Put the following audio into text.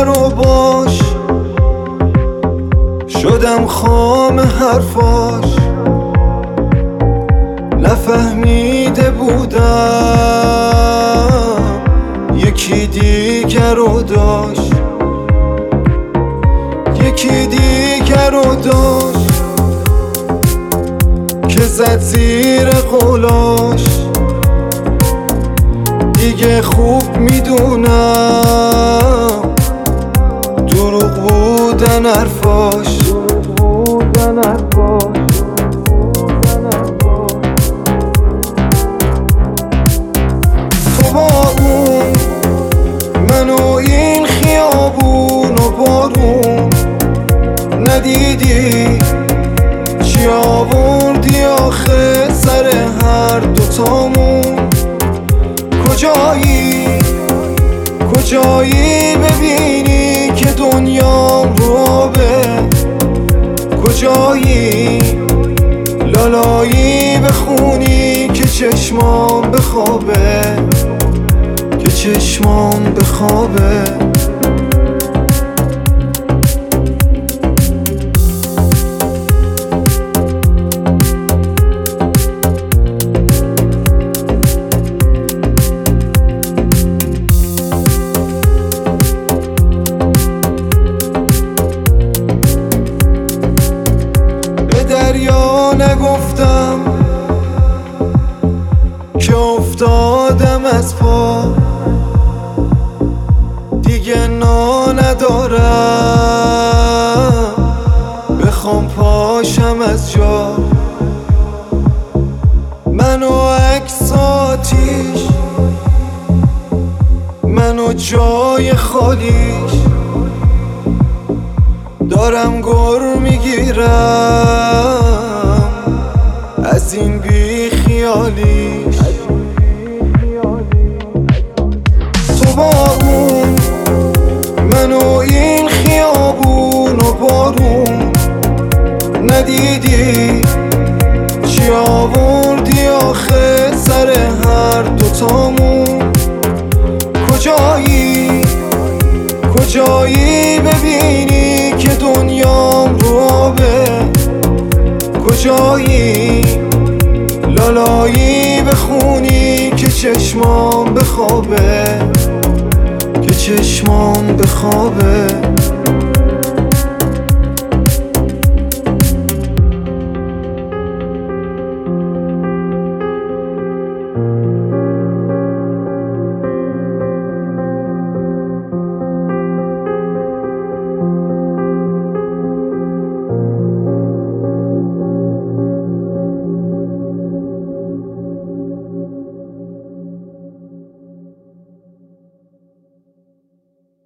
نرو باش، شدم خام حرفاش. نفهمیده بودم یکی دیگر رو داشت، یکی دیگر رو داشت که زد زیر قولاش. دیگه خوب میدونم دروغ بودن حرفاش. تو با اون منو این خیابون و بارون ندیدی چی آوردی آخه سر هر دوتامون. کجایی ببینی که دنیام رو آبه؟ کجایی لالایی بخونی که چشمام بخوابه، که چشمام بخوابه؟ دریا نگفتم که افتادم از پا، دیگه نا ندارم بخوام پاشم از جا. منو عکس آتیش، منو جای خالیش، دارم گر میگیرم از این بی خیالیش. تو با اون منو این خیابون و بارون ندیدی چی آوردی آخه سر هر دوتامون. کجایی ببینی که دنیام رو آبه؟ کجایی لالایی بخونی که چشمام بخوابه، که چشمام بخوابه؟